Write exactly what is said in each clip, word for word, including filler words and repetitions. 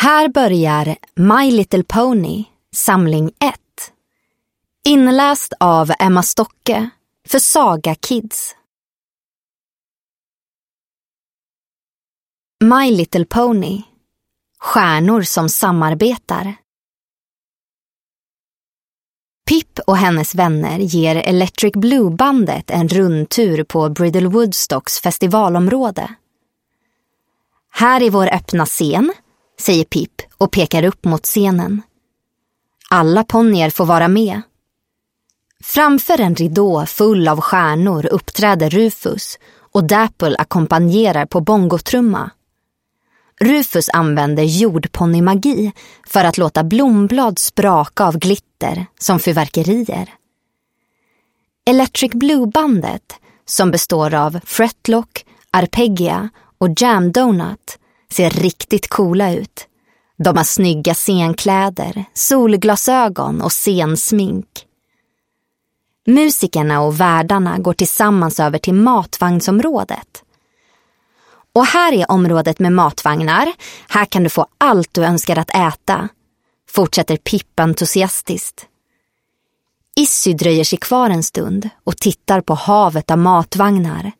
Här börjar My Little Pony, samling ett. Inläst av Emma Stocke för Saga Kids. My Little Pony. Stjärnor som samarbetar. Pip och hennes vänner ger Electric Blue-bandet en rundtur på Bridal Woodstocks festivalområde. Här är vår öppna scen, säger Pip och pekar upp mot scenen. Alla ponyer får vara med. Framför en ridå full av stjärnor uppträder Rufus och Dapple ackompanjerar på bongotrumma. Rufus använder jordponnymagi för att låta blomblad spraka av glitter som fyrverkerier. Electric Blue-bandet, som består av Fretlock, Arpeggia och Jam Donut, ser riktigt coola ut. De har snygga scenkläder, solglasögon och scensmink. Musikerna och värdarna går tillsammans över till matvagnsområdet. Och här är området med matvagnar. Här kan du få allt du önskar att äta, fortsätter Pip entusiastiskt. Issy dröjer sig kvar en stund och tittar på havet av matvagnar.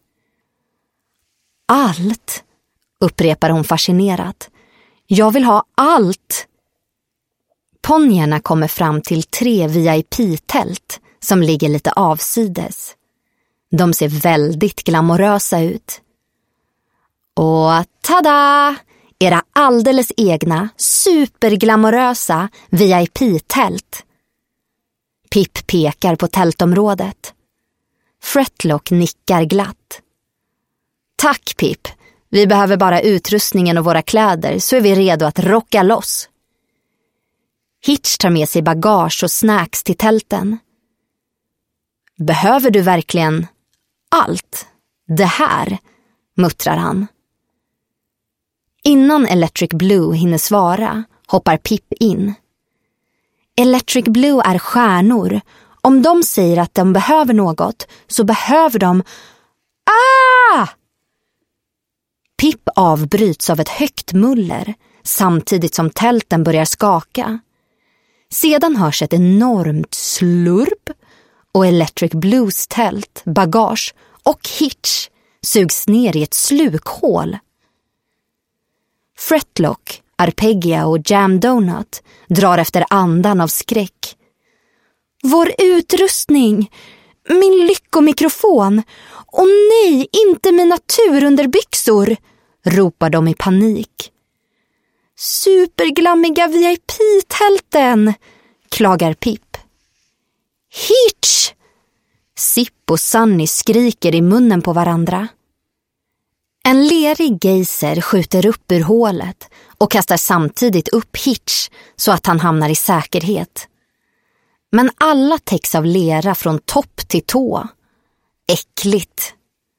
Allt, upprepar hon fascinerat. Jag vill ha allt. Ponyerna kommer fram till tre V I P-tält som ligger lite avsides. De ser väldigt glamorösa ut. Och tada! Era alldeles egna, superglamorösa V I P-tält. Pip pekar på tältområdet. Fretlock nickar glatt. Tack Pip, vi behöver bara utrustningen och våra kläder så är vi redo att rocka loss. Hitch tar med sig bagage och snacks till tälten. Behöver du verkligen allt det här? Muttrar han. Innan Electric Blue hinner svara hoppar Pip in. Electric Blue är stjärnor. Om de säger att de behöver något så behöver de... Ah! Pip avbryts av ett högt muller samtidigt som tälten börjar skaka. Sedan hörs ett enormt slurp och Electric Blues tält, bagage och Hitch sugs ner i ett slukhål. Fretlock, Arpeggia och Jam Donut drar efter andan av skräck. Vår utrustning! Min lyckomikrofon! Åh nej, inte mina turunderbyxor! Ropar de i panik. Superglammiga V I P-tälten! Klagar Pip. Hitch! Sipp och Sunny skriker i munnen på varandra. En lerig geyser skjuter upp ur hålet och kastar samtidigt upp Hitch så att han hamnar i säkerhet. Men alla täcks av lera från topp till tå. Äckligt.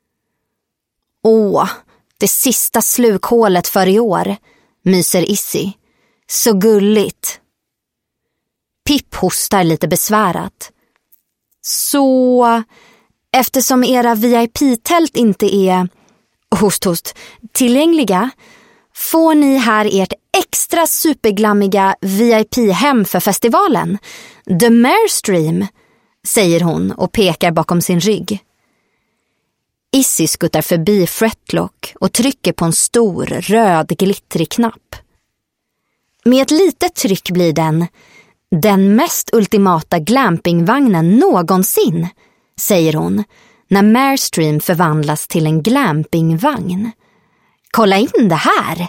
Åh, det sista slukhålet för i år, myser Issy. Så gulligt. Pip hostar lite besvärat. Så, eftersom era V I P-tält inte är, host host, tillgängliga, får ni här ert extra superglammiga V I P-hem för festivalen. The Marestream, säger hon och pekar bakom sin rygg. Issy skuttar förbi Fretlock och trycker på en stor röd glittrig knapp. Med ett litet tryck blir den den mest ultimata glampingvagnen någonsin, säger hon när Marestream förvandlas till en glampingvagn. Kolla in det här!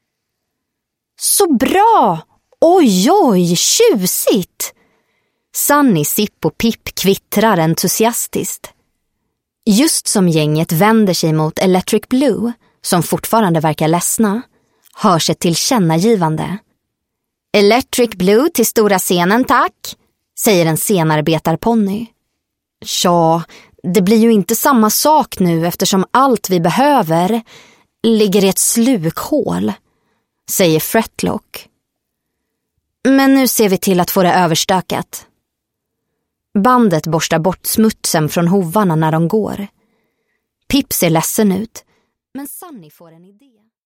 Så bra! Oj, oj, tjusigt! Sunny, Sipp och Pip kvittrar entusiastiskt. Just som gänget vänder sig mot Electric Blue, som fortfarande verkar ledsna, hörs ett tillkännagivande. Electric Blue till stora scenen, tack, säger en scenarbetarponny. Ja, det blir ju inte samma sak nu eftersom allt vi behöver ligger i ett slukhål, säger Fretlock. Men nu ser vi till att få det överstökat. Bandet borstar bort smutsen från hovarna när de går. Pip ser ledsen ut, men Sunny får en idé.